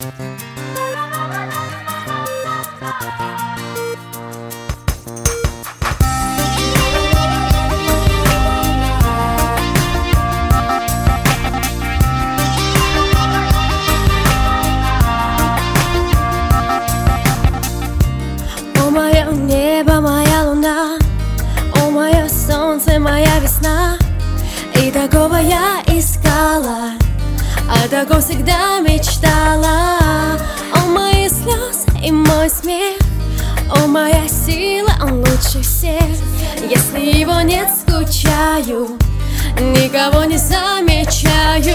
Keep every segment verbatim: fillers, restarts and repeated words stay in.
О, мое небо, моя луна, о, мое солнце, моя весна. И такого я искала, о таком всегда мечтала. О, мои слезы и мой смех, о, моя сила, он лучше всех. Если его нет, скучаю, никого не замечаю.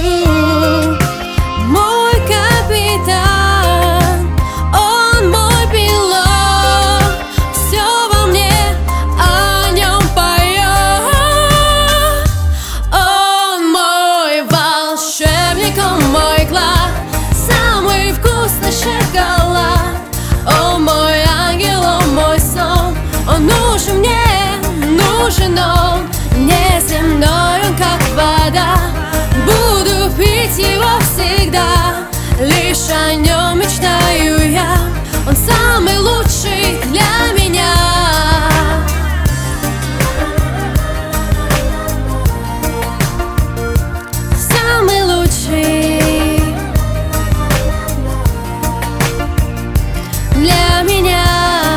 Мой капитан, он мой пилот, все во мне о нем поет. Он мой волшебник, он мой клад, самый вкусный шоколад. О, мой ангел, о, мой сон, он нужен мне, нужен он, неземной он, как вода. Буду пить его всегда, лишь о нем мечтаю я. Он самый лучший для меня. Самый лучший для меня.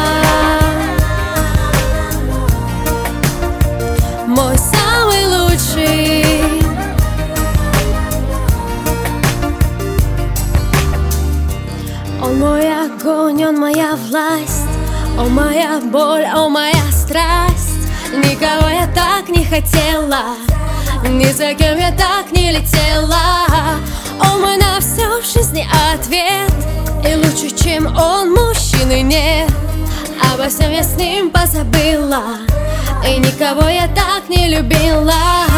Мой самый лучший. Он мой огонь, он моя власть, о, моя боль, о, моя страсть. Никого я так не хотела, ни за кем я так не летела. Он мой на все в жизни ответ, и лучше, чем он, мужчины нет. Обо всем я с ним позабыла, и никого я так не любила.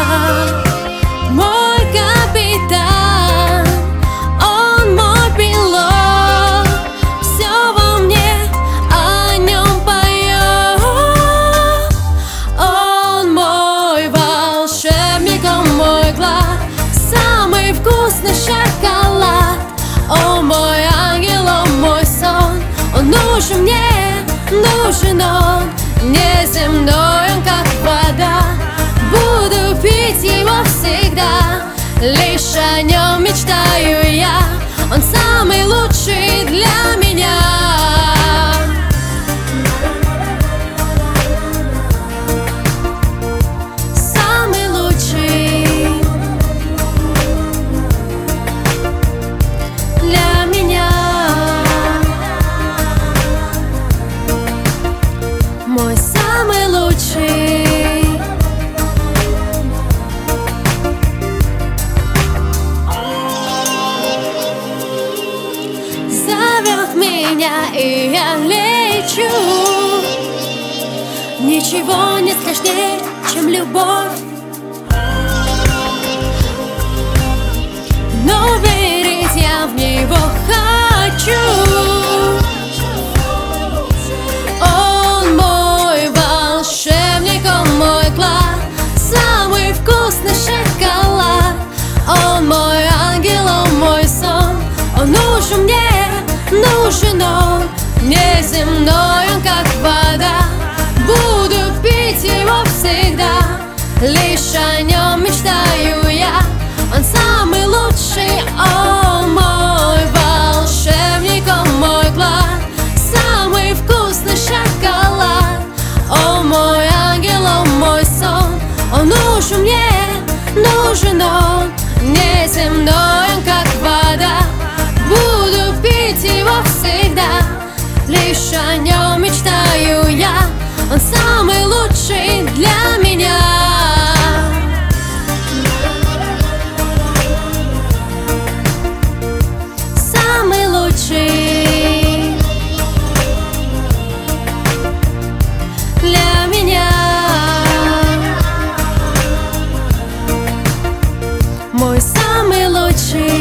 Мой капитан, он мой пилот, все во мне о нем поет. Он мой волшебник, он мой клад, самый вкусный шоколад. О, мой ангел, о, мой сон, он нужен мне, нужен он, неземной он, как вода. Буду пить его всегда, лишь о нем мечтаю я. Он самый лучший для меня. Самый лучший для меня. Мой самый лучший. Зовет меня, и я лечу. Ничего не страшнее, чем любовь, но верить я в него хочу. Он мой волшебник, он мой клад, самый вкусный шоколад. Он мой ангел, он мой сон, он нужен мне, нужен он, неземной он, как вода. Буду пить его всегда, лишь о нем мечтаю я. Он самый лучший, он мой волшебник, он мой клад, самый вкусный шоколад. О, мой ангел, он мой сон, он нужен мне, нужен он, неземной он, как вода. Буду пить его всегда, лишь о нем мечтаю я. Он самый лучший для меня. Самый лучший для меня. Мой самый лучший.